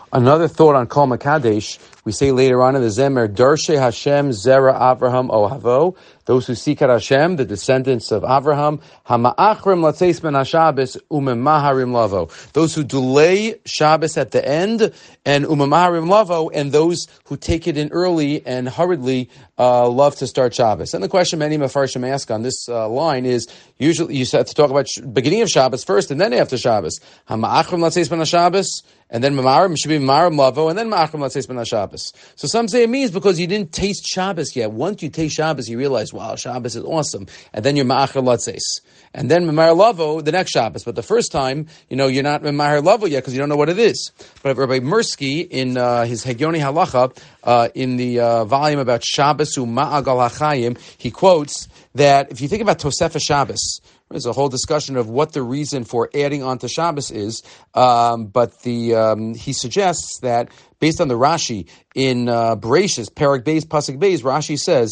Another thought on Kol Makadesh, we say later on in the Zemer, Darshe Hashem Zera Avraham Ohavo, those who seek out Hashem, the descendants of Avraham, Hama'achrim Latzeis Ben HaShabbos Umemaharim Lavo, those who delay Shabbos at the end, and Umemaharim Lavo, and those who take it in early and hurriedly love to start Shabbos. And the question many Mefarshim ask on this line is, usually you have to talk about beginning of Shabbos first and then after Shabbos. Hama'achrim Latzeis Ben HaShabbos, and then Mamarim should be Mamarim Lavo, and then Ma'achrim Latzeis Ben HaShabbos. So some say it means because you didn't taste Shabbos yet. Once you taste Shabbos, you realize, wow, Shabbos is awesome. And then you're Ma'achrim Latzeis. And then Mamar Lavo the next Shabbos. But the first time, you're not Mamar Lavo yet because you don't know what it is. But Rabbi Mirsky, in his Hegioni Halacha, in the volume about Shabbos Ma'agal HaChayim, he quotes that if you think about Tosefah Shabbos, there's a whole discussion of what the reason for adding on to Shabbos is, but he suggests that based on the Rashi in Bereshis, Perek Beis, Pasuk Beis, Rashi says,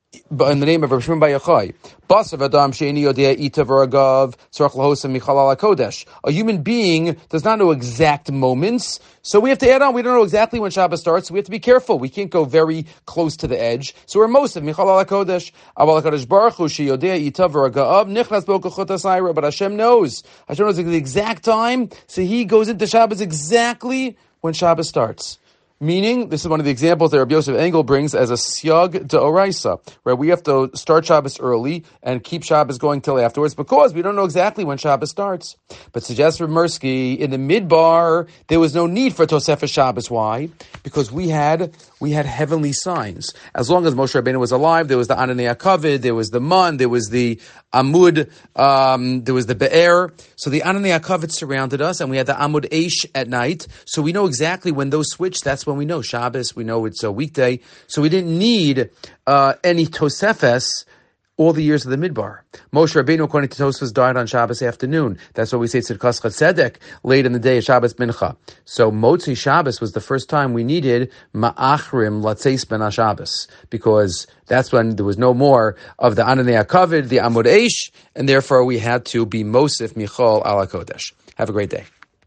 in the name of Rav Shimon Bar Yochai, Basav Adam Sheini Yodea Itav Ragav Tzarach Lahosam Michal Ala Kodesh. A human being does not know exact moments, so we have to add on. We don't know exactly when Shabbos starts, so we have to be careful. We can't go very close to the edge. So we're most of Michal Ala Kodesh. Aval HaKadosh Baruch Hu Sheyodea Itav Ragav Nichnas Bo Kochot HaSayra. But Hashem knows. Hashem knows the exact time, so He goes into Shabbos exactly when Shabbos starts. Meaning, this is one of the examples that Rabbi Yosef Engel brings as a siyag de oraisa, where we have to start Shabbos early and keep Shabbos going till afterwards because we don't know exactly when Shabbos starts. But suggests Rav Mirsky, in the midbar, there was no need for Tosefah Shabbos. Why? Because we had heavenly signs. As long as Moshe Rabbeinu was alive, there was the Ananei HaKavod, there was the Mun, there was the Amud, there was the Be'er. So the Ananei HaKavod surrounded us, and we had the Amud Eish at night. So we know exactly when those switch. That's when we know Shabbos. We know it's a weekday. So we didn't need any Tosefes all the years of the Midbar. Moshe Rabbeinu, according to Tosfos, died on Shabbos afternoon. That's what we say Tzidkas Chatzedek, late in the day of Shabbos Mincha. So Motzi Shabbos was the first time we needed Ma'achrim Latzeis Ben HaShabbos, because that's when there was no more of the Ananei HaKavod, the Amud Eish, and therefore we had to be Mosif Michal Ala Kodesh. Have a great day.